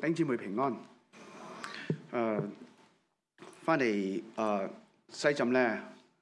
弟兄姊妹平安。翻嚟西浸咧，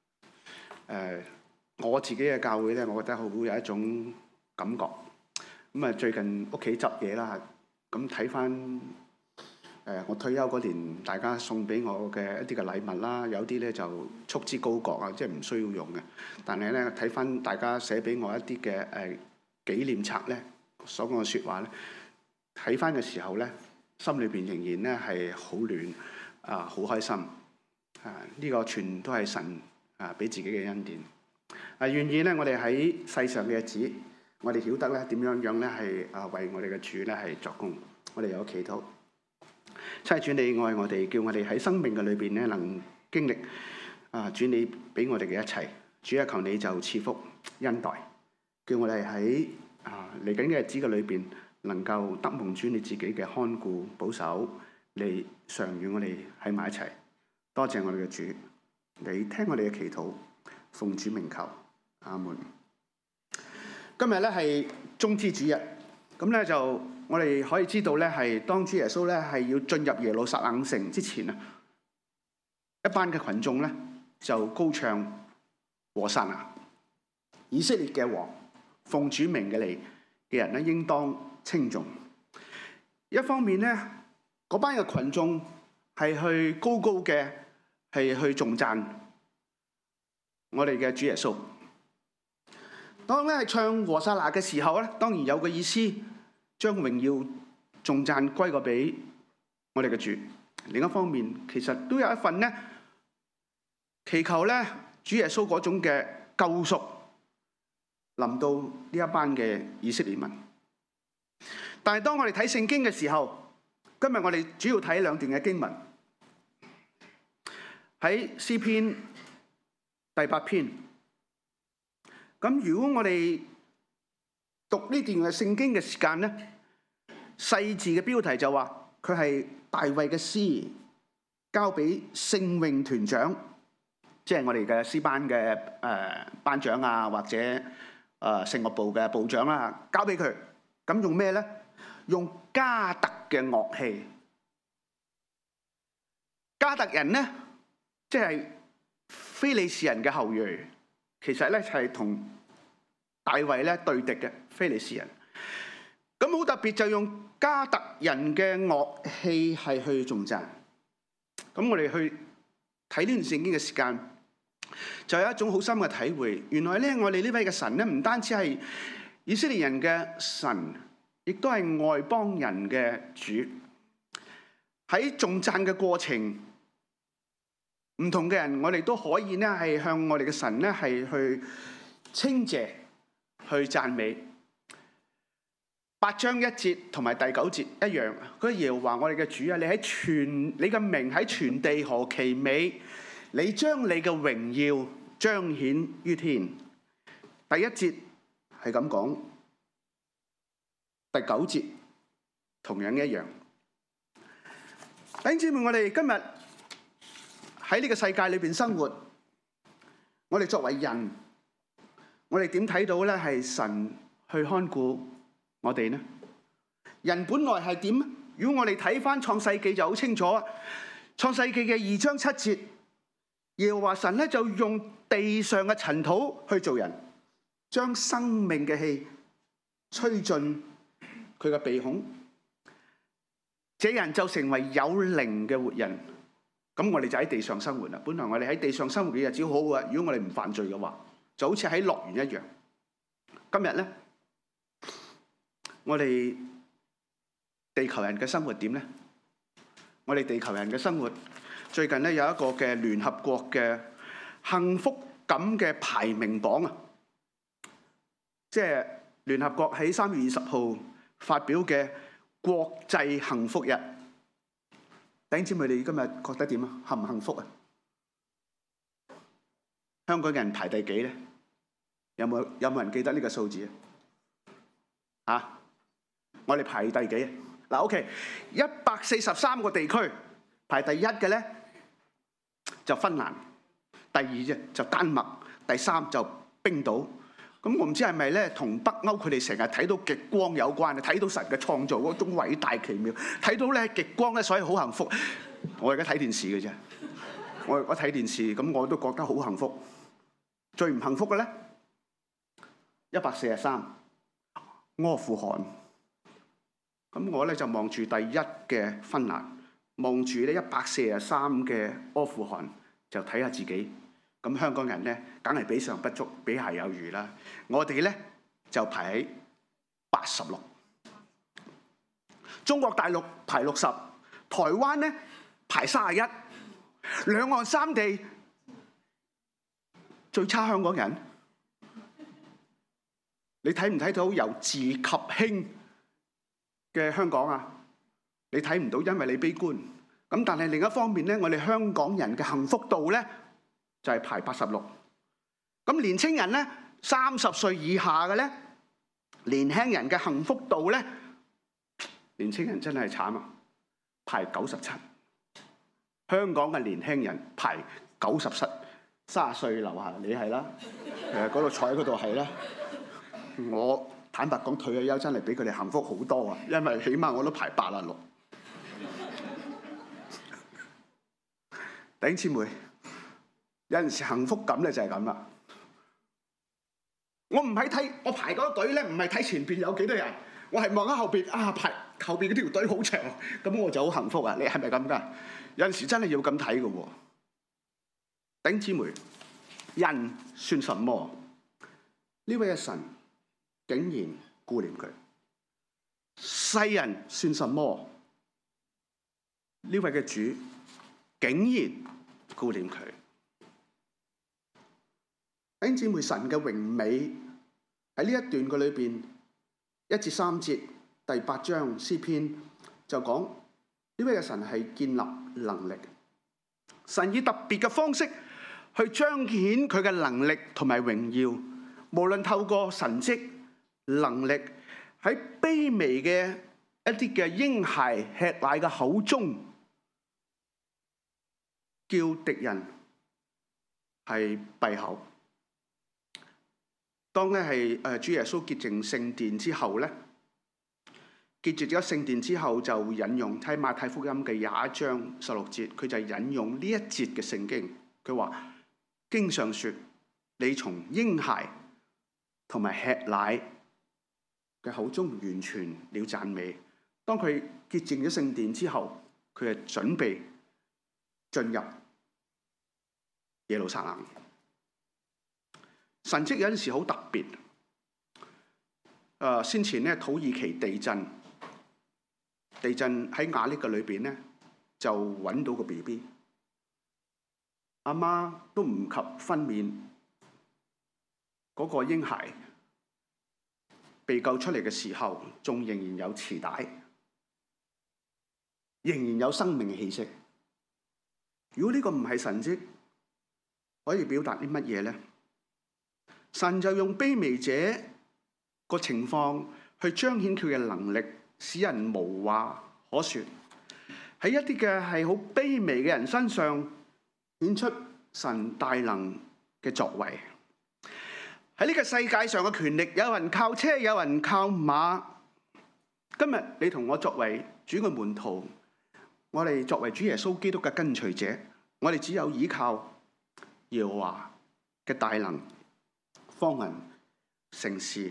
我自己嘅教會咧，我覺得好有一種感覺。最近屋企執嘢啦，咁睇翻我退休嗰年，大家送俾我嘅一啲嘅禮物啦，有啲咧就束之高閣啊，即係唔需要用嘅。但係咧睇翻大家寫俾我一啲嘅紀念冊咧，所講嘅説話咧，睇翻嘅時候咧，心裏邊仍然咧係好暖好開心呢個全都係神俾自己嘅恩典願意咧，我哋喺世上嘅日子，我哋曉得咧點樣咧係為我哋嘅主咧係作工。我哋有祈禱，親愛主，你愛我哋，叫我哋喺生命嘅裏邊咧能經歷主你俾我哋嘅一切。主啊，求你就賜福恩待，叫我哋喺嚟緊嘅日子嘅裏邊，能夠得蒙主你自己嘅看顧保守，你常與我哋喺埋一齊。多謝我哋嘅主，你聽我哋嘅祈禱，奉主名求，阿門。今日咧係棕枝主日，咁咧就我哋可以知道咧，係當主耶穌咧係要進入耶路撒冷城之前啊，一班嘅群眾咧就高唱和散那，以色列嘅王，奉主名嘅嚟嘅人咧，應當稱頌。一方面咧，嗰班嘅群眾係去高高嘅係去頌讚我哋嘅主耶穌。當咧係唱和散那嘅時候咧，當然有個意思，將榮耀頌讚歸過俾我哋嘅主。另一方面，其實都有一份咧祈求咧主耶穌嗰種嘅救贖臨到呢一班嘅以色列民。但係當我哋睇聖經嘅時候，今日我哋主要睇兩段嘅經文，喺詩篇第8篇。咁如果我哋讀呢段嘅聖經嘅時間咧，細字嘅標題就話佢係大衛嘅詩，交俾聖詠團長，即係我哋嘅詩班嘅班長啊，或者聖樂部嘅部長啦，交俾佢。咁用咩咧？用迦特嘅樂器。迦特人咧，即係非利士人嘅後裔，其實咧係同大衛咧對敵嘅非利士人。咁好特別，就用迦特人嘅樂器係去頌讚。咁我哋去睇呢段聖經嘅時間，就有一種好深嘅體會。原來咧，我哋呢位嘅神咧，唔單止係以色列人嘅神，亦都係外邦人嘅主。喺頌讚嘅過程，唔同嘅人，我哋都可以咧係向我哋嘅神咧係去稱謝、去讚美。8章1節同埋第9節一樣，嗰耶和華我哋嘅主啊，你嘅名喺全地何其美，你將你嘅榮耀彰顯於天。第1節係咁講，第9節同樣一樣。弟兄姊妹，我哋今日喺呢個世界裏邊生活，我哋作為人，我哋點睇到咧係神去看顧我哋呢？人本來係點？如果我哋睇翻創世記就好清楚。創世記嘅2章7節，耶和華神咧就用地上嘅塵土去做人，將生命嘅氣吹進佢嘅鼻孔，這人就成為有靈嘅活人。咁我哋就喺地上生活啦。本來我哋喺地上生活嘅日子好好啊，如果我哋唔犯罪嘅話，就好似喺樂園一樣。今日咧，我哋地球人嘅生活點咧？我哋地球人嘅生活最近咧有一個嘅聯合國嘅幸福感嘅排名榜啊，即係聯合國喺3月20號發表嘅國際幸福日。弟兄姊妹，你今日覺得點啊？幸唔幸福啊？香港人排第幾咧？有冇人記得呢個數字啊？我哋排第幾啊？OK， 143個地區排第一嘅咧就芬蘭，第二啫就丹麥，第三就冰島， 咁我唔知係咪咧同北歐佢哋成日睇到極光有關啊？睇到神嘅創造嗰種偉大奇妙，睇到咧極光咧，所以好幸福。我而家睇電視嘅啫，我睇電視咁我都覺得好幸福。最唔幸福嘅咧，143阿富汗。咁我咧就望住第一嘅芬蘭，望住咧143嘅阿富汗，就睇下自己。咁香港人咧，梗係比上不足，比下有餘啦。我哋咧就排喺86，中國大陸排60，台灣咧排31，兩岸三地最差香港人。你睇唔睇到由治及興嘅香港啊？你睇唔到，因為你悲觀。咁但係另一方面咧，我哋香港人嘅幸福度咧就係排86。咁年青人咧，30歲以下嘅咧，年輕人嘅幸福度咧，年青人真係慘啊，排97。香港嘅年輕人排97， 30歲樓下你係啦，嗰度坐喺嗰度係啦。我坦白講，退咗休真係比佢哋幸福好多啊，因為起碼我都排86。弟兄姊妹，有陣時幸福感咧就係咁啦。我唔係睇我排嗰隊咧，唔係睇前邊有幾多人，我係望喺後邊啊，排後邊嗰條隊好長，咁我就好幸福啊！你係咪咁噶？有陣時真係要咁睇嘅喎。弟兄姊妹，人算什麼？呢位嘅神竟然顧念佢；世人算什麼？呢位嘅主竟然顧念佢。弟兄姊妹，神嘅榮美喺呢一段嘅裏邊1至3節第8章詩篇就講呢位嘅神係建立能力，神以特別嘅方式去彰顯佢嘅能力同埋榮耀，無論透過神蹟能力喺卑微嘅一啲嘅嬰孩吃奶嘅口中，叫敵人係閉口。當咧係主耶穌潔淨聖殿之後咧，潔淨咗聖殿之後就引用睇馬太福音嘅21章16節，佢就引用呢一節嘅聖經，佢話經上說，你從嬰孩同埋吃奶嘅口中完全了讚美。當佢潔淨咗聖殿之後，佢係準備進入耶路撒冷。神蹟有陣時好特別。先前咧土耳其地震喺雅力嘅裏邊咧就揾到個 BB， 阿媽都唔及分娩嗰個嬰孩被救出嚟嘅時候，仲仍然有臍帶，仍然有生命氣息。如果呢個唔係神蹟，可以表達啲乜嘢咧？神就用卑微者個情況去彰顯佢嘅能力，使人無話可說。喺一啲嘅係好卑微嘅人身上顯出神大能嘅作為。喺呢個世界上嘅權力，有人靠車，有人靠馬。今日你同我作為主嘅門徒，我哋作為主耶穌基督嘅跟隨者，我哋只有依靠耶和華嘅大能，方能成事。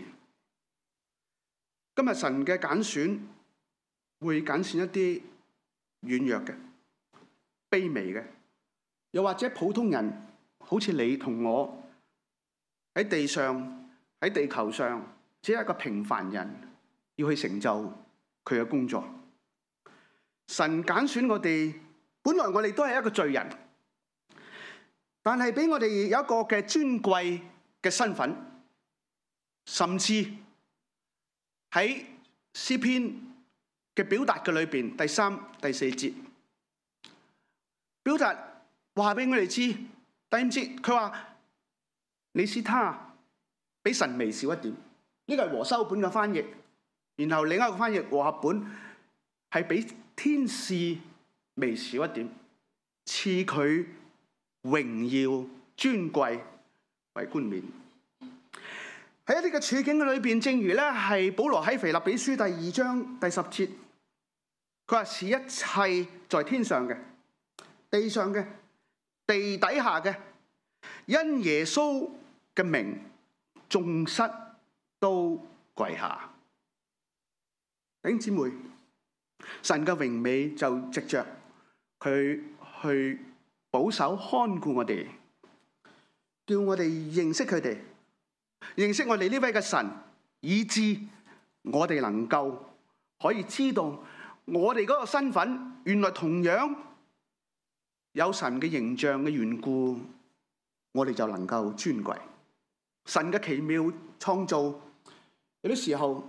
今日神嘅揀選會揀選一啲軟弱嘅、卑微嘅，又或者普通人，好似你同我喺地上、喺地球上，只係一個平凡人，要去成就佢嘅工作。神揀選我哋，本來我哋都係一個罪人，但係俾我哋有一個嘅尊貴嘅身份，甚至喺詩篇嘅表達嘅裏邊，第3、第4節表達話俾我哋知。第5節佢話你使他比神微小一點，呢個係和修本嘅翻譯。然後另一個翻譯和合本係比天使微小一點，賜佢榮耀尊貴為冠冕。 喺一啲嘅處境嘅裏邊，正如咧係保羅喺腓立比書第2章第10節，佢話是一切在天上嘅、地上嘅、地底下嘅，因耶穌嘅名，眾膝都跪下。弟兄姊妹，神嘅榮美就藉着佢去保守看顧我哋，叫我哋認識佢哋，認識我哋呢位嘅神，以致我哋能夠可以知道我哋嗰個身份，原來同樣有神嘅形象嘅緣故，我哋就能夠尊貴。神嘅奇妙創造，有啲時候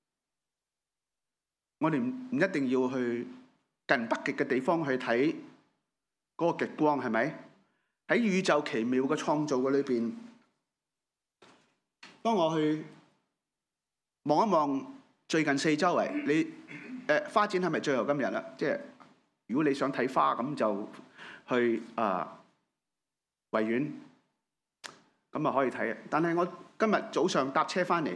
我哋唔一定要去近北極嘅地方去睇嗰個極光，係咪？喺宇宙奇妙嘅創造嘅裏邊，當我去望一望最近四周圍，你花展係咪最後今日啦？即係如果你想睇花，咁就去維園，咁啊可以睇。但係我今日早上搭車翻嚟，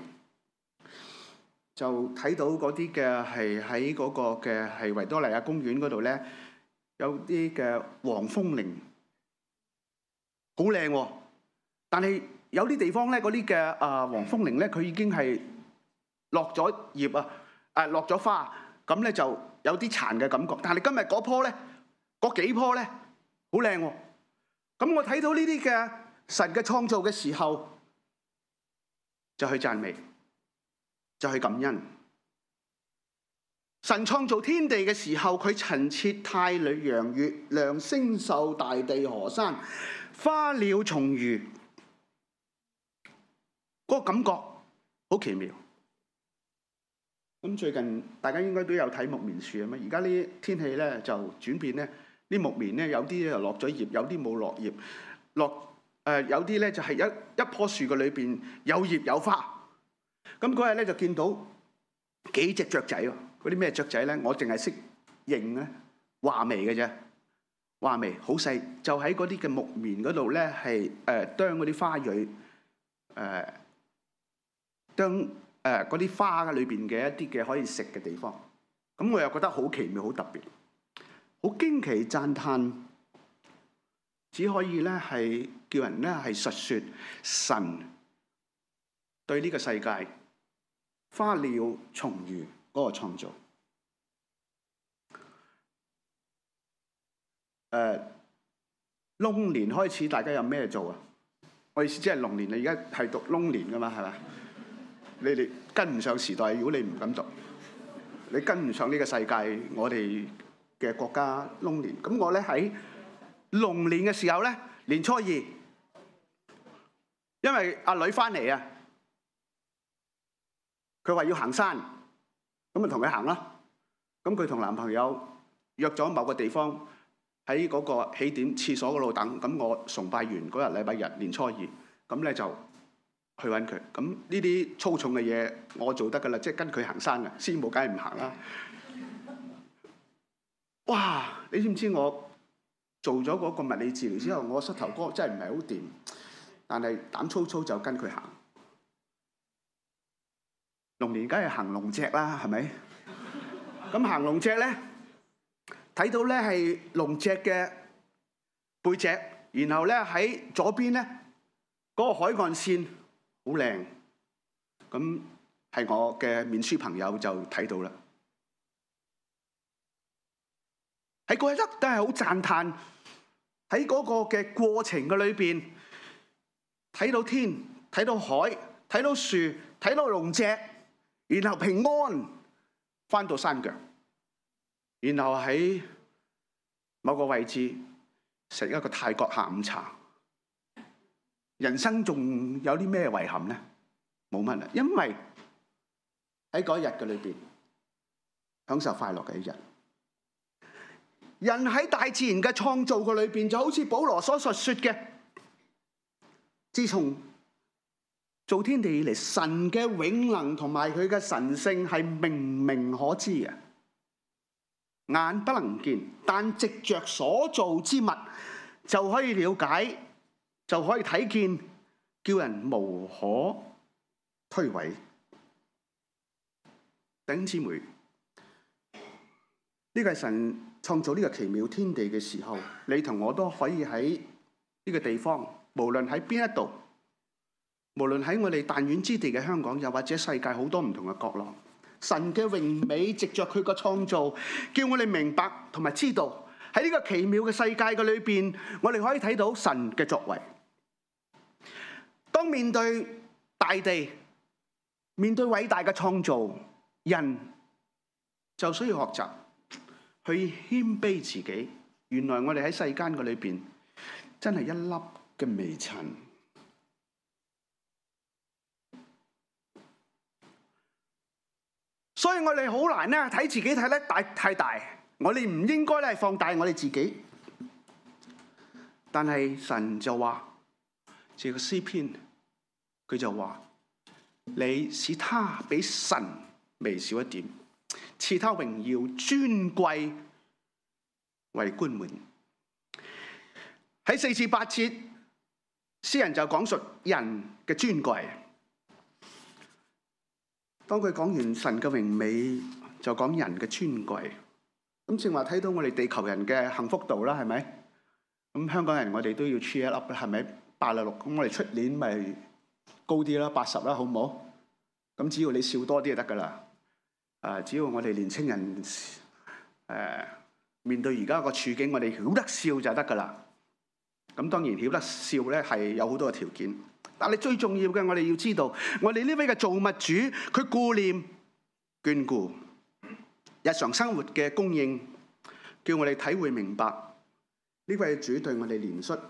就睇到嗰啲嘅係喺嗰個嘅係維多利亞公園嗰度咧，有啲嘅黃風鈴，好靚喎。但係有啲地方咧，嗰啲嘅黃風鈴咧，佢已經係落咗葉落咗花，咁咧就有啲殘嘅感覺。但係今日嗰棵咧，嗰幾棵咧，好靚喎。咁我睇到呢啲嘅神嘅創造嘅時候，就去讚美，就去感恩。神創造天地嘅時候，佢陳設太陽、月亮、星宿、大地、河山、花鳥蟲魚，嗰個感覺好奇妙。咁最近大家應該都有睇木棉樹啊嘛，而家呢天氣咧就轉變咧，啲木棉咧有啲就落咗葉，有啲冇落葉，有啲咧就係一棵樹嘅裏邊有葉有花。咁嗰日咧就見到幾隻雀仔喎，嗰啲咩雀仔咧？我淨係識認咧畫眉嘅啫，畫眉好細，就喺嗰啲嘅木棉嗰度咧係啄嗰啲花蕊，啄嗰啲花裏邊嘅一啲嘅可以食嘅地方。咁我又覺得好奇妙、好特別、好驚奇讚嘆，只可以咧係叫人咧係述説神對呢個世界花鳥蟲魚嗰個創造。龍年開始，大家有咩做啊？我意思即係龍年，你而家係讀龍年噶嘛，係咪？你哋跟唔上時代，如果你唔敢讀，你跟唔上呢個世界，我哋嘅國家龍年。咁我咧喺龍年嘅時候咧，年初二，因為阿女翻嚟啊，佢話要行山，咁咪同佢行咯。咁佢同男朋友約咗某個地方喺嗰個起點廁所嗰度等。咁我崇拜完嗰日禮拜日年初二，咁咧就去揾佢。咁呢啲粗重嘅嘢我做得噶啦，即係跟佢行山啊，師母梗係唔行啦。哇！你知唔知我做咗嗰個物理治療之後，我膝頭哥真係唔係好掂，但係膽粗粗就跟佢行。龍年梗係行龍脊啦，係咪？咁行龍脊咧，睇到咧係龍脊嘅背脊，然後咧喺左邊咧嗰個海岸線好靚。咁係我嘅面書朋友就睇到啦。喺嗰一刻都係好讚嘆，喺嗰個嘅過程嘅裏邊，睇到天，睇到海，睇到樹，睇到龍脊，然後平安返到山腳，然後喺某個位置食一個泰國下午茶。人生仲有啲咩遺憾呢？冇乜啦，因為喺嗰日嘅裏邊享受快樂嘅一日。人喺大自然嘅創造嘅裏邊，就好似保羅所述說嘅，自從造天地以嚟，神嘅永能同埋佢嘅神性係明明可知嘅，眼不能見，但藉着所造之物就可以了解，就可以睇見，叫人無可推諉。弟兄姊妹，呢個係神創造呢個奇妙天地嘅時候，你同我都可以喺呢個地方，無論喺邊一度，無論喺我哋彈丸之地嘅香港，又或者世界好多唔同嘅角落，神嘅榮美藉着佢個創造，叫我哋明白同埋知道喺呢個奇妙嘅世界嘅裏邊，我哋可以睇到神嘅作為。當面對大地，面對偉大嘅創造，人就需要學習去謙卑自己。原來我哋喺世間嘅裏邊真係一粒嘅微塵，所以我哋好難咧睇自己睇得太大。我哋唔應該咧放大我哋自己。但係神就話，這個詩篇佢就話，你使他比神微小一點，賜他榮耀尊貴為冠冕。喺4至8節，詩人就講述人嘅尊貴。當佢講完神嘅榮美，就講人嘅尊貴。咁正話睇到我哋地球人嘅幸福度啦，係咪？咁香港人我哋都要 cheer up 啦，係咪？86，咁我哋出年咪高啲啦，80啦，好唔好？咁只要你笑多啲就得噶啦。只要我哋年青人面對而家個處境，我哋曉得笑就得噶啦。咁當然曉得笑咧係有好多個條件，但係最重要嘅，我哋要知道，我哋呢位嘅造物主，佢顧念眷顧日常生活嘅供應，叫我哋體會明白呢位主對我哋憐恤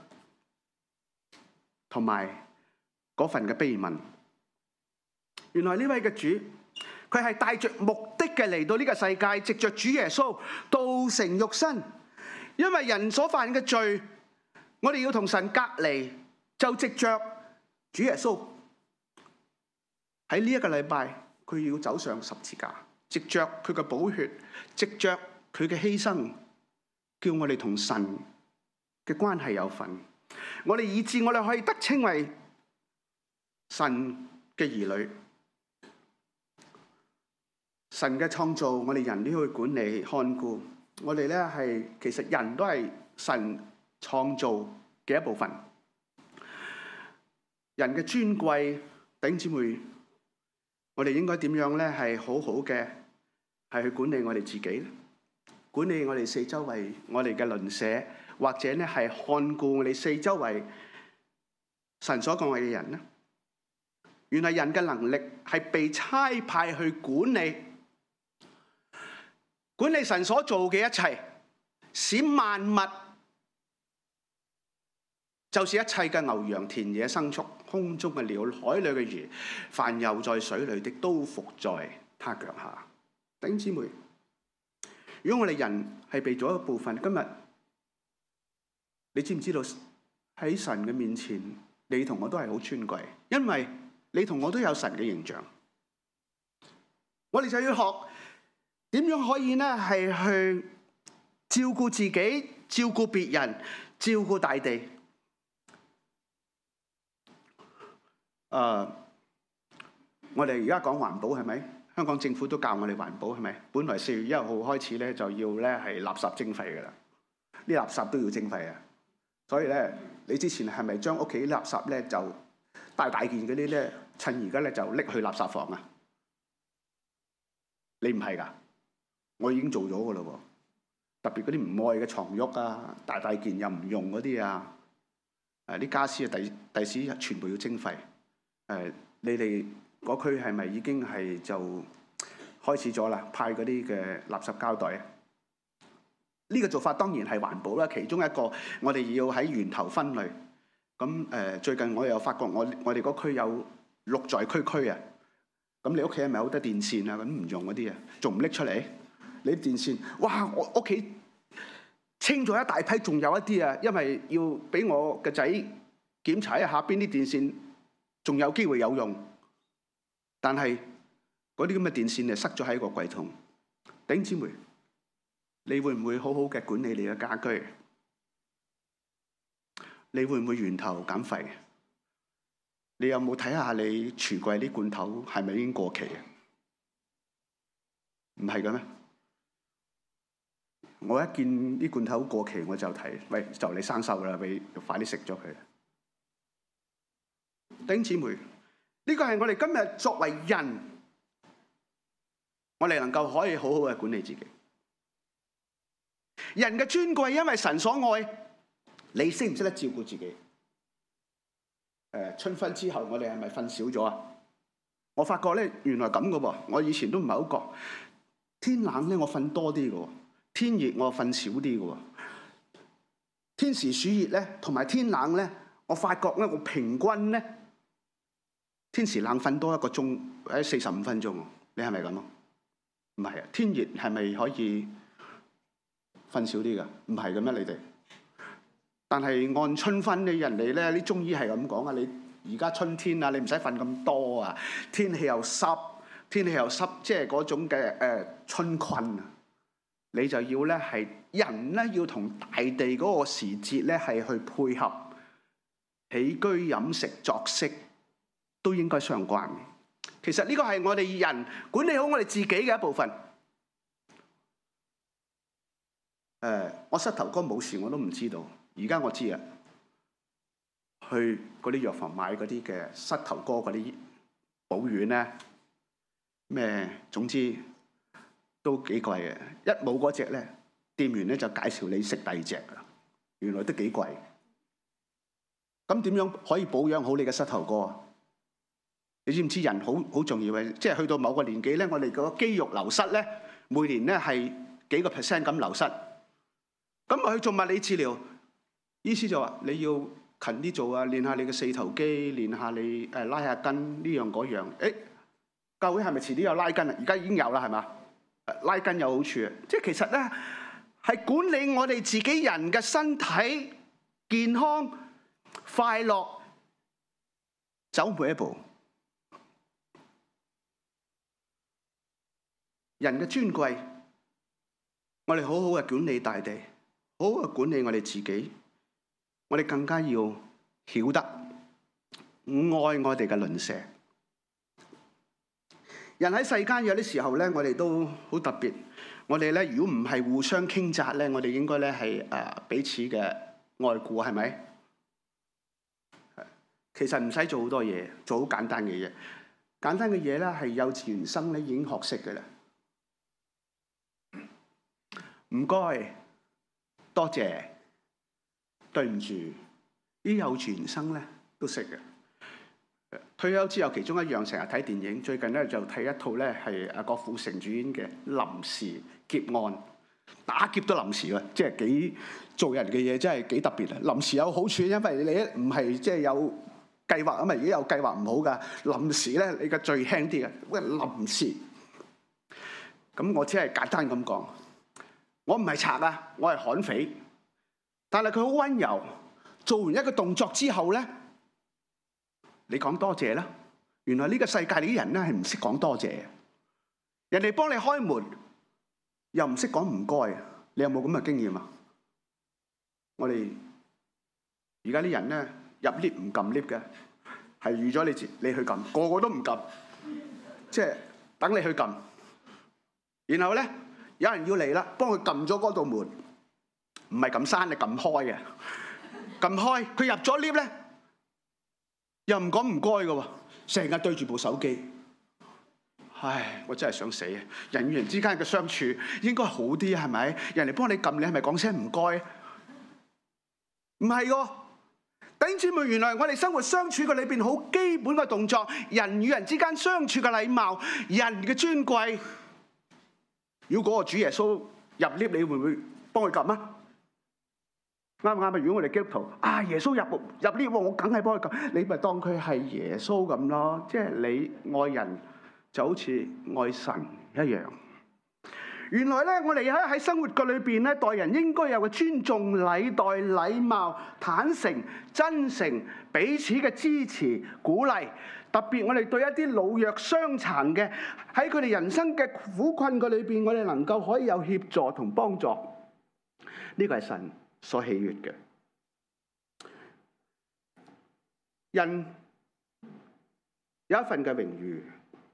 同埋嗰份嘅悲憫。原來呢位嘅主，佢係帶着目的嘅嚟到呢個世界，藉着主耶穌道成肉身。因為人所犯嘅罪，我哋要同神隔離，就藉着主耶穌喺呢一個禮拜，佢要走上十字架，藉着佢嘅寶血，藉着佢嘅犧牲，叫我哋同神嘅關係有份。我哋以致我哋可以得稱為神嘅兒女。神嘅創造，我哋人都要去管理看顧。我哋咧係其實人都係神創造嘅一部分。人嘅尊貴，弟兄姊妹，我哋應該點樣咧？係好好嘅，係去管理我哋自己咧，管理我哋四周圍我哋嘅鄰舍，或者咧係看顧我哋四周圍神所講嘅人咧。原來人嘅能力係被差派去管理神所做嘅一切，使萬物，就是一切嘅牛羊、田野牲畜、空中嘅鳥、海裏嘅魚，凡游在水裏的，都服在他腳下。弟兄姊妹，如果我哋人係被咗一部分，今日你知唔知道喺神嘅面前，你同我都係好尊貴，因為你同我都有神嘅形象。我哋就要學點樣可以呢？係去照顧自己、照顧別人、照顧大地。我哋而家講環保係咪？香港政府都教我哋環保係咪？本來4月1號開始咧就要咧係垃圾徵費㗎啦，啲垃圾都要徵費啊。所以咧，你之前係咪將屋企垃圾咧就大件嗰啲咧，趁而家咧就拎去垃圾房啊？你唔係㗎，我已經做咗㗎啦喎。特別嗰啲唔愛嘅床褥啊，大件又唔用嗰啲啊，啲家私啊，第時全部要徵費。你哋嗰區係咪已經係就開始咗啦？派嗰啲嘅垃圾膠袋啊？呢個做法當然係環保啦，其中一個我哋要喺源頭分類。咁最近我又發覺我哋嗰區有綠在區啊。咁你屋企係咪好多電線啊？咁唔用嗰啲啊，仲唔拎出嚟？你啲電線，哇！我屋企清咗一大批，仲有一啲啊，因為要俾我個仔檢查一下邊啲電線仲有機會有用。但係嗰啲咁嘅電線就塞咗喺個櫃桶。弟兄姊妹，你會唔會好好嘅管理你嘅家居？你會唔會源頭減廢？ 你有冇睇下你櫥櫃啲罐頭係咪已經過期啊？唔係嘅咩？我一見啲罐頭過期，我就睇，喂，就嚟生鏽啦，你快啲食咗佢。弟兄姊妹，呢個係我哋今日作為人，我哋能夠可以好好嘅管理自己。人嘅尊貴，因為神所愛，你識唔識得照顧自己？春分之後，我哋係咪瞓少咗啊？我發覺咧，原來咁嘅喎。我以前都唔係好覺。天冷咧，我瞓多啲嘅喎；天熱，我瞓少啲嘅喎。天時暑熱咧，同埋天冷咧，我發覺咧，我平均咧，天時冷瞓多1個鐘，或者45分鐘。你係咪咁啊？唔係啊，天熱係咪可以瞓少啲㗎？唔係嘅咩？你哋？但係按春分嘅人哋咧，啲中醫係咁講啊，你而家春天啊，你唔使瞓咁多啊，天氣又濕，即係嗰種嘅春困啊，你就要咧係人咧要同大地嗰個時節咧係去配合，起居飲食作息都應該相關嘅。其實呢個係我哋人管理好我哋自己嘅一部分。我膝頭哥冇事我都唔知道。而家我知啊，去嗰啲藥房買嗰啲嘅膝頭哥嗰啲補丸咧，咩總之都幾貴嘅。一冇嗰隻咧，店員咧就介紹你食第二隻㗎，原來都幾貴。咁點樣可以保養好你嘅膝頭哥啊？你知唔知人好重要嘅？即係去到某個年紀咧，我哋個肌肉流失咧，每年咧係幾個%咁流失。咁我去做物理治療。醫師就話：你要勤啲做啊，練下你嘅四頭肌，練下你拉下筋呢樣嗰樣。教會係咪遲啲有拉筋啊？而家已經有啦，係嘛？拉筋有好處啊！即係其實咧係管理我哋自己人嘅身體健康、快樂，走每一步。人嘅尊貴，我哋好好嘅管理大地，好好嘅管理我哋自己。我哋更加要曉得愛我哋嘅鄰舍。人喺世間有啲時候咧，我哋都好特別。我哋咧，如果唔係互相傾軋咧，我哋應該咧係彼此嘅愛顧，係咪？其實唔使做好多嘢，做好簡單嘅嘢。簡單嘅嘢咧，係幼稚園生咧已經學識嘅啦。唔該，多謝。對唔住，啲幼稚園生咧都識嘅。退休之後，其中一樣成日睇電影，最近咧就睇一套咧係郭富城主演嘅《臨時劫案》，打劫都臨時喎，即係幾做人嘅嘢，真係幾特別啊！臨時有好處，因為你唔係即係有計劃啊嘛，如果有計劃唔好噶，臨時咧你嘅最輕啲嘅，喂臨時。咁我只係簡單咁講，我唔係賊啊，我係悍匪。但係佢好溫柔，做完一個動作之後咧，你講多謝啦。原來呢個世界啲人咧係唔識講多謝嘅，人哋幫你開門又唔識講唔該。你有冇咁嘅經驗啊？我哋而家啲人咧入 lift 唔撳 lift 嘅，係預咗你去撳，個個都唔撳，即係等你去撳。然後咧有人要嚟啦，幫佢撳咗嗰道門。唔係撳閂，你撳開嘅，撳開佢入咗 lift 咧，又唔講唔該嘅喎，成日對住部手機。唉，我真係想死啊！人與人之間嘅相處應該好啲，係咪？人哋幫你撳，你係咪講聲唔該？唔係喎，弟兄姊妹，原來我哋生活相處嘅裏邊好基本嘅動作，人與人之間相處嘅禮貌，人嘅尊貴。如果嗰個主耶穌入 lift，你會唔會幫佢撳啊？啱唔啱啊？如果我哋基督徒耶穌入 lift，我梗係幫佢撳。你咪當佢係耶穌咁咯，即係你愛人就好似愛神一樣。原來咧，我哋喺生活嘅裏邊咧，待人應該有個尊重、禮待、禮貌、坦誠、真誠，彼此嘅支持、鼓勵。特別我哋對一啲老弱傷殘嘅，喺佢哋人生嘅苦困嘅裏邊，我哋能夠可以有協助同幫助。呢個係神所喜悅嘅。人有一份嘅榮譽。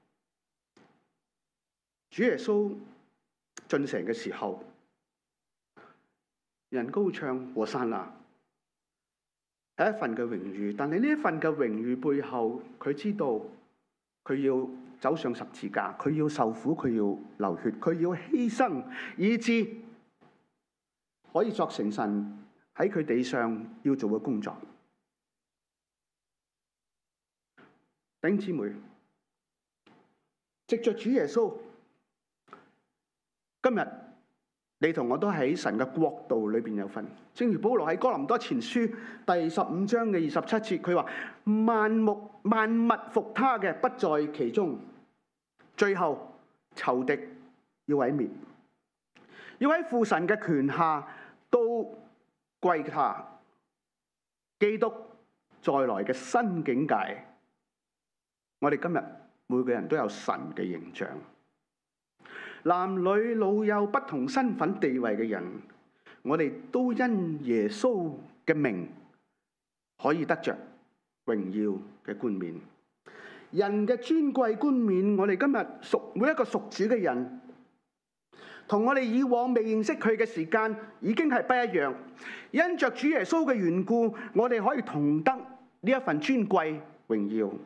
主耶穌進城嘅時候，人高唱和散那，係一份嘅榮譽。但係呢一份嘅榮譽背後，佢知道佢要走上十字架，佢要受苦，佢要流血，佢要犧牲，以致可以作成神喺佢地上要做嘅工作。弟兄姊妹，藉着主耶穌，今日你同我都喺神嘅國度裏邊有份。正如保羅喺哥林多前書第15章嘅27節，佢話萬物服他嘅不在其中，最後仇敵要毀滅，要喺父神嘅權下都歸他。基督再來嘅新境界，我哋今日每個人都有神嘅形象。男女老幼不同身份地位嘅人，我哋都因耶穌嘅名可以得着榮耀嘅冠冕。人嘅尊貴冠冕，我哋今日每一個屬主嘅人，同我哋以往未認識佢嘅時間已經係不一樣。因着主耶穌嘅緣故，我哋可以同得呢一份尊貴榮耀。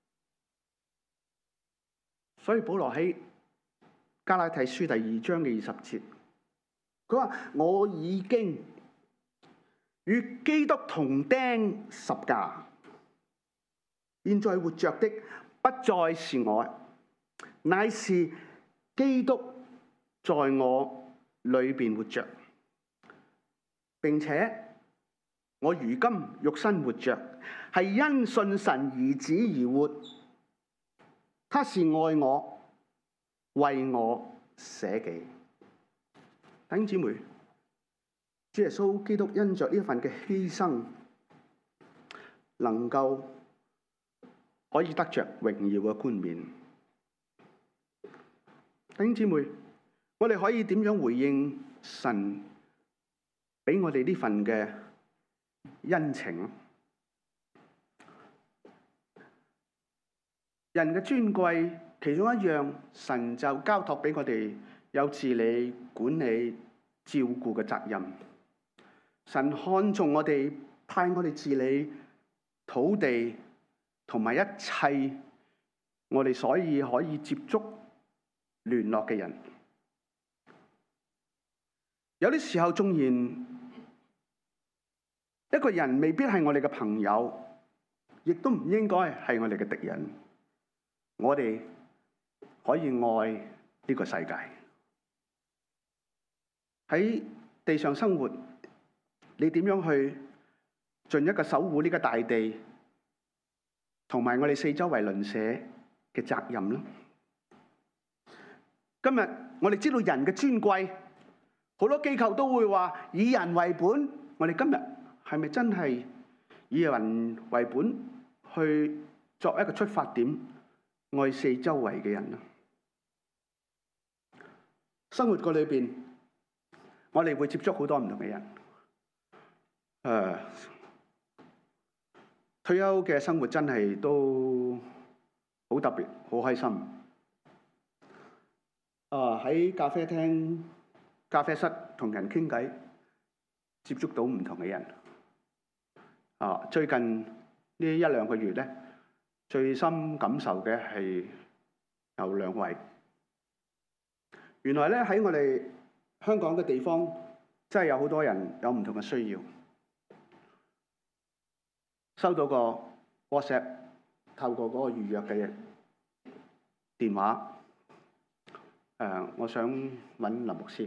所以保羅喺加拉太書第2章嘅20節，佢話：我已經與基督同釘十架，現在活着的不再是我，乃是基督在我裏邊活着。並且我如今肉身活着，係因信神兒子而活。他是愛我，為我捨己。弟兄姊妹，主耶穌基督因着呢一份嘅犧牲，能夠可以得着榮耀嘅冠冕。弟兄姊妹，我哋可以點樣回應神俾我哋呢份嘅恩情？人嘅尊貴，其中一樣，神就交託俾我哋有治理、管理、照顧嘅責任。神看重我哋，派我哋治理土地同埋一切我哋所以可以接觸聯絡嘅人。有啲時候，縱然一個人未必係我哋嘅朋友，亦都唔應該係我哋嘅敵人。我哋可以愛呢個世界。喺地上生活，你點樣去盡一個守護呢個大地同埋我哋四周圍鄰舍嘅責任呢？今日我哋知道人嘅尊貴，好多機構都會話以人為本。我哋今日係咪真係以人為本去作一個出發點，愛四周圍嘅人呢？生活過裏邊，我哋會接觸好多唔同嘅人。退休嘅生活真係都好特別，好開心。喺咖啡廳、咖啡室同人傾偈，接觸到唔同嘅人。最近呢1-2個月咧，最深感受嘅係有2位。原來咧喺我哋香港嘅地方，真係有好多人有唔同嘅需要。收到個 WhatsApp， 透過嗰個預約嘅電話，我想揾林牧師。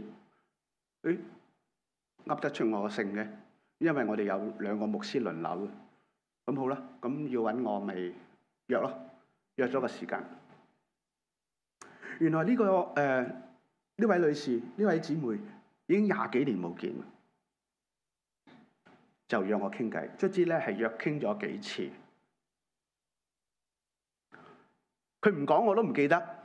噏得出我嘅姓嘅，因為我哋有2個牧師輪流嘅。咁好啦，咁要揾我咪約咯，約咗個時間。原來呢位女士、呢位姊妹已經20幾年冇見，就約我傾偈。卒之咧係約傾咗幾次，佢唔講我都唔記得。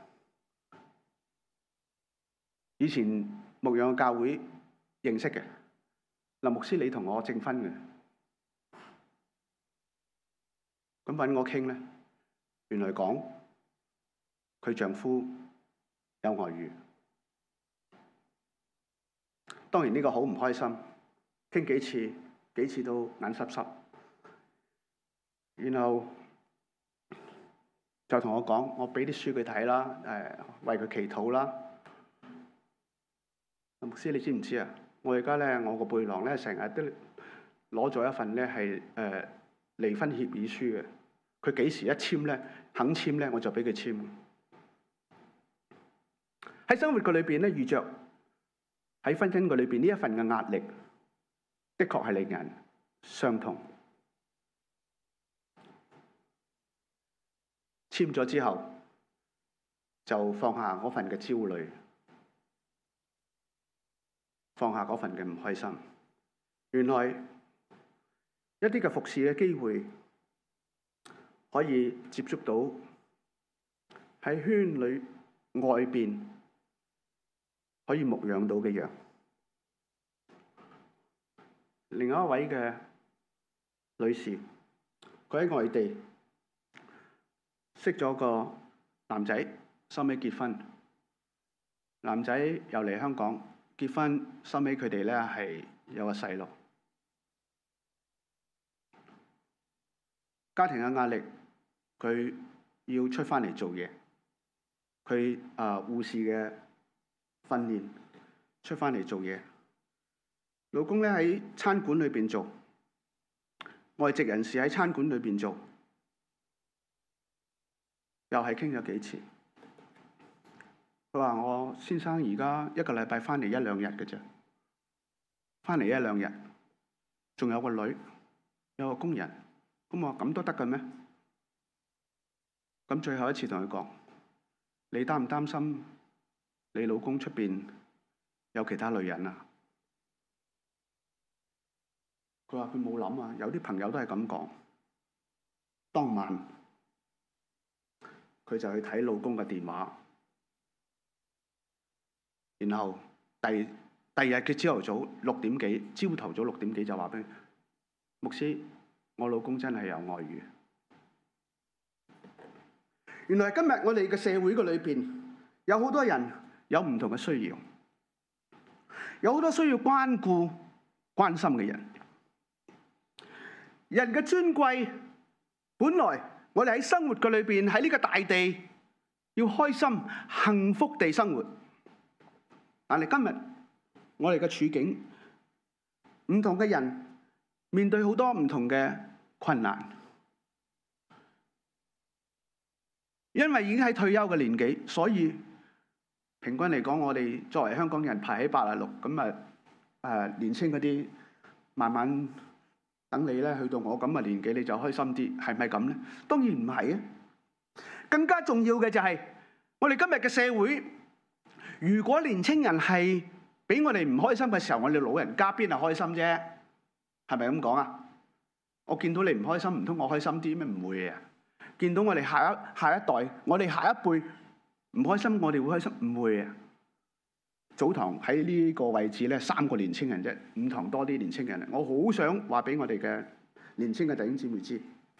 以前牧養教會認識嘅林牧師，你同我證婚嘅，咁揾我傾咧， 原來講佢丈夫有外遇。當然呢個好唔開心，傾幾次都眼濕濕，然後就同我講，我俾啲書佢睇啦，為佢祈禱啦。牧師，你知唔知啊？我而家咧，我個背囊咧，成日都攞咗一份咧係離婚協議書嘅。佢幾時一簽咧，肯簽咧，我就俾佢簽。喺生活嘅裏邊咧，遇着喺婚姻嘅裏邊呢一份嘅壓力，的確係令人傷痛。簽咗之後，就放下嗰份嘅焦慮，放下嗰份嘅唔開心。原來一啲嘅服侍嘅機會，可以接觸到喺圈裏外邊可以牧養到嘅羊。另外一位嘅女士，佢喺外地識咗個男仔，收尾結婚。男仔又嚟香港結婚，收尾佢哋咧係有個細路。家庭嘅壓力，佢要出翻嚟做嘢。佢護士嘅訓練，出翻嚟做嘢。老公咧喺餐館裏邊做，外籍人士喺餐館裏邊做，又係傾咗幾次。佢話：我先生而家一個禮拜翻嚟1-2日嘅啫，翻嚟1-2日，仲有個女，有個工人。咁我話：咁都得嘅咩？咁最後一次同佢講：你擔唔擔心你老公出邊有其他女人啊？佢話：佢冇諗啊，有啲朋友都係咁講。當晚佢就去睇老公嘅電話，然後第二日嘅朝頭早6點幾，朝頭早6點幾就話俾牧師：我老公真係有外遇。原來今日我哋嘅社會嘅裏邊，有好多人有唔同嘅需要，有好多需要關顧、關心嘅人。人嘅尊貴，本來我哋喺生活嘅裏邊，喺呢個大地要開心、幸福地生活。但係今日我哋嘅處境，唔同嘅人面對好多唔同嘅困難，因為已經喺退休嘅年紀，所以平均嚟講，我哋作為香港人排喺86，咁年青嗰啲慢慢等你咧去到我咁嘅年紀，你就開心啲，係咪咁咧？當然唔係啊！更加重要嘅就係我哋今日嘅社會，如果年青人係俾我哋唔開心嘅時候，我哋老人家邊係開心啫？係咪咁講啊？我見到你唔開心，唔通我開心啲咩？唔會啊！見到我哋下一代，我哋下一輩唔開心，我哋會開心？唔會啊！早堂喺呢個位置咧，3個年青人啫，五堂多啲年青人。我好想話俾我哋嘅年青嘅弟兄姊妹知，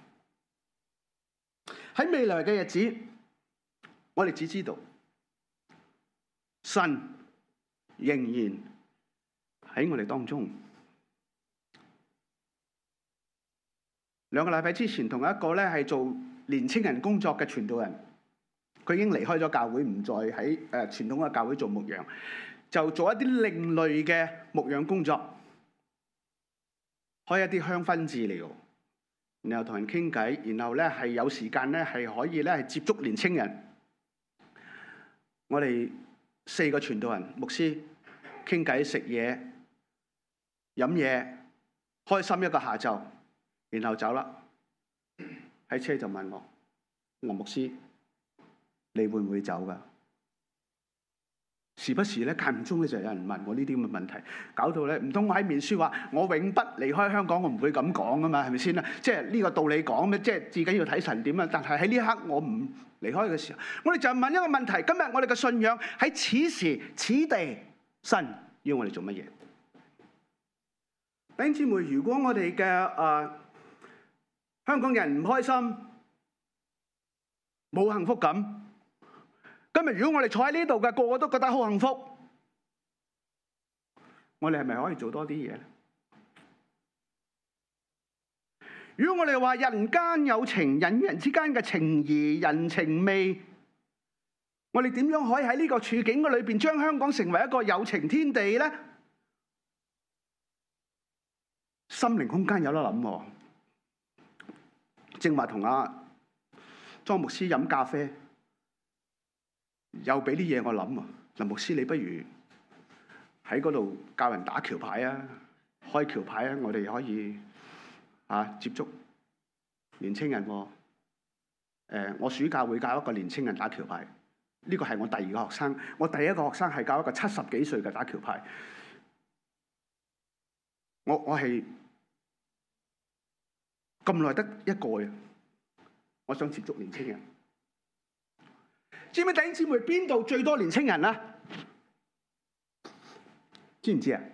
喺未來嘅日子，我哋只知道神仍然喺我哋當中。2個禮拜之前，同一個咧係做年青人工作嘅傳道人，佢已經離開咗教會，唔再喺傳統嘅教會做牧養，就做一啲另類嘅牧養工作，開一啲香薰治療，然後同人傾偈，然後咧係有時間咧係可以咧係接觸年青人。我哋4個傳道人、牧師傾偈、食嘢、飲嘢，開心一個下晝，然後走啦。喺車就問我：林牧師，你會唔會走㗎？時不時咧間唔中咧就有人問我呢啲咁嘅問題，搞到咧唔通我喺面書話我永不離開香港，我唔會咁講㗎嘛，係咪先啦？即係呢個道理講咩？即係至緊要睇神點啊！但係喺呢一刻我唔離開嘅時候，我哋就問一個問題：今日我哋嘅信仰喺此時此地，神要我哋做乜嘢？弟兄姊妹，如果我哋嘅香港人唔開心， 冇幸福感。今日如果我哋坐喺呢度嘅個個都覺得好幸福，我哋係咪可以做多啲嘢咧？如果我哋話人間有情，人與人之間嘅情誼、人情味，我哋點樣可以喺呢個處境嘅裏邊將香港成為一個有情天地咧？心靈空間有得諗喎。正話同阿莊牧師飲咖啡，又俾啲嘢我諗啊！林牧師，你不如喺嗰度教人打橋牌啊，開橋牌啊，我哋可以接觸年青人喎。我暑假會教一個年青人打橋牌，呢個係我第二個學生。我第一個學生係教一個70幾歲嘅打橋牌。我係咁耐得一個嘅，我想接觸年青人。知唔知弟兄姊妹邊度最多年青人啊？知唔知啊？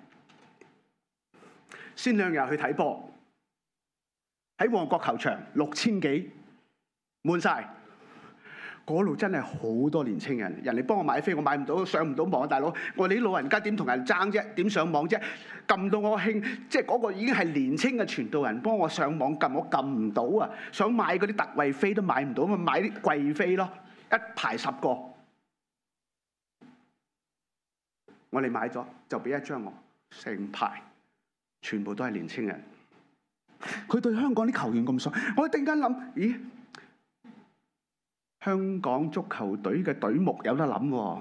先兩日去睇波，喺旺角球場6000幾滿晒，嗰度真係好多年青人。人哋幫我買飛，我買唔到，上唔到網，大佬，我哋啲老人家點同人爭啫？點上網啫？撳到我興，即係嗰個已經係年青嘅傳道人幫我上網撳，我撳唔到啊！想買嗰啲特惠飛都買唔到，咪買啲貴飛咯，一排10個。我哋買咗就俾一張我，成排全部都係年青人。佢對香港啲球員咁熟，我突然間諗，咦？香港足球隊嘅隊目有得諗喎。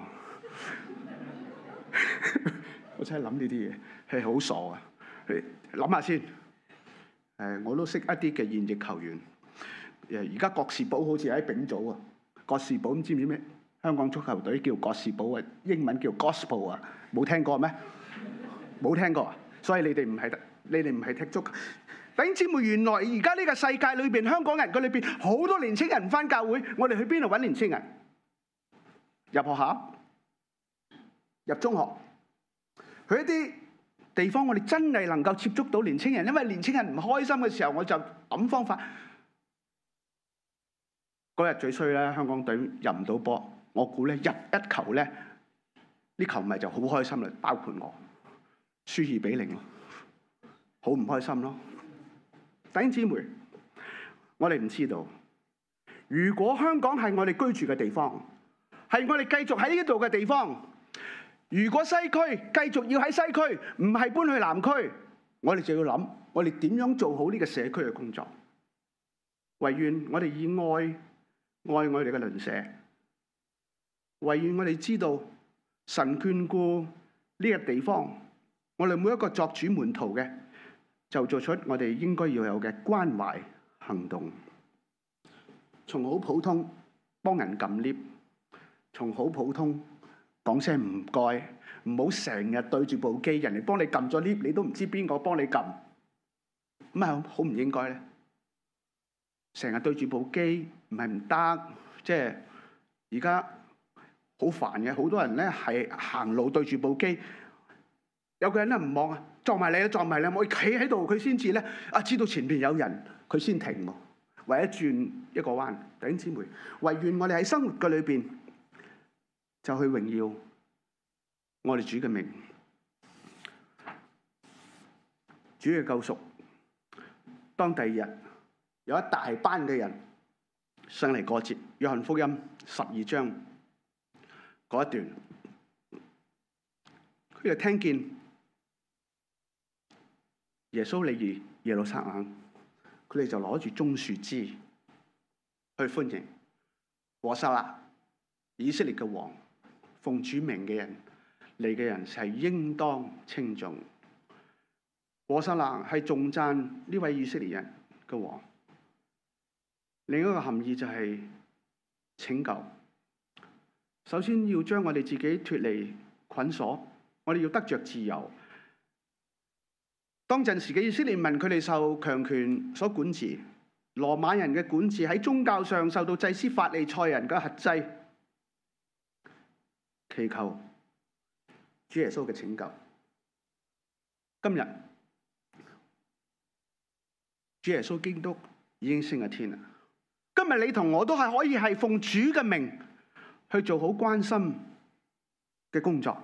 我真係諗呢啲嘢係好傻啊！諗下先。我都識一啲嘅現役球員。而家郭士寶好似喺丙組啊。郭士寶知唔知咩？香港足球隊叫郭士寶啊，英文叫 Gospel 啊，冇聽過咩？冇聽過啊！所以你哋唔係踢足球。弟兄姊妹，原來而家呢個世界裏邊，香港人嘅裏邊好多年青人返教會，我哋去邊度揾年青人？入學校、入中學，去一啲地方，我哋真係能夠接觸到年青人。因為年青人唔開心嘅時候，我就諗方法。嗰日最衰咧，香港隊入唔到波。我估咧入一球咧，啲球迷就好開心啦，包括我，輸2-0咯，好唔開心咯。弟兄姊妹，我哋唔知道，如果香港係我哋居住嘅地方，係我哋繼續喺呢度嘅地方，如果西區繼續要喺西區，唔係搬去南區，我哋就要諗，我哋點樣做好呢個社區嘅工作。唯願我哋以愛我哋嘅鄰舍。唯願我哋知道神眷顧呢個地方，我哋每一個作主門徒嘅，就做出我哋應該要有嘅關懷行動。從好普通幫人撳 lift， 從好普通講聲唔該，唔好成日對住部機，人哋幫你撳咗 lift， 你都唔知邊個幫你撳，咁係好唔應該咧。成日對住部機唔係唔得，即係而家。好煩嘅，好多人咧係行路對住部機，有個人咧唔望啊，撞埋你啦，撞埋你，我企喺度，佢先至咧知道前邊有人，佢先停喎，為咗轉一個彎。弟兄姊妹，唯願我哋喺生活嘅裏邊，就去榮耀我哋主嘅名，主嘅救贖。當第二日有一大班嘅人上嚟過節，約翰福音12章。嗰一段，佢就聽見耶穌嚟至耶路撒冷，佢哋就攞住棕樹枝去歡迎和散那，以色列嘅王，奉主名嘅人嚟嘅人係應當稱頌。和散那係頌讚呢位以色列人嘅王。另一個含義就係拯救。首先要將我哋自己脫離捆鎖，我哋要得着自由。當陣時嘅以色列民，佢哋受強權所管治，羅馬人嘅管治，喺宗教上受到祭司法利賽人嘅轄制，祈求主耶穌嘅拯救。今日主耶穌基督已經升咗天啦， 今日你同我都係可以係奉主嘅名去做好關心嘅工作。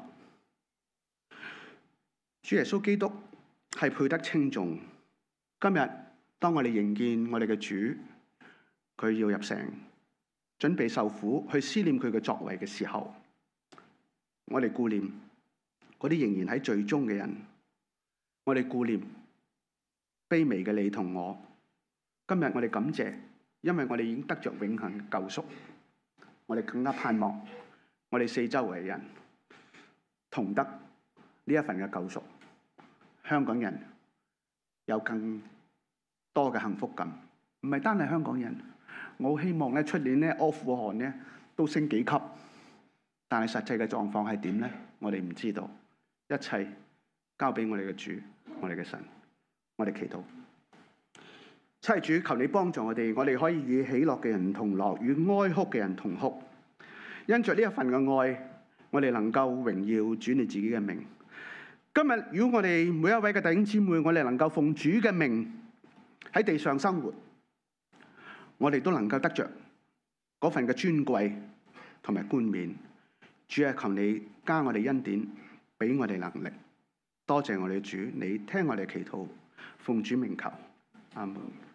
主耶穌基督係配得稱頌。今日當我哋迎見我哋嘅主，佢要入城，準備受苦，去思念佢嘅作為嘅時候，我哋顧念嗰啲仍然喺罪中嘅人，我哋顧念卑微嘅你同我。今日我哋感謝，因為我哋已經得着永恆嘅救贖，我哋更加盼望我哋四周圍嘅人同得呢一份嘅救贖。香港人有更多嘅幸福感，唔係單係香港人。我好希望咧，出年咧阿富汗咧都升幾級，但係實際嘅狀況係點咧？我哋唔知道。一切交俾我哋嘅主，我哋嘅神，我哋祈禱。七主，求你幫助我哋，我哋可以與喜樂嘅人同樂，與哀哭嘅人同哭。因着呢一份嘅愛，我哋能夠榮耀主你自己嘅名。今日如果我哋每一位嘅弟兄姊妹，我哋能夠奉主嘅名喺地上生活，我哋都能夠得着嗰份嘅尊貴同埋冠冕。主啊，求你加我哋恩典，俾我哋能力。多謝我哋主，你聽我哋祈禱，奉主名求，阿門。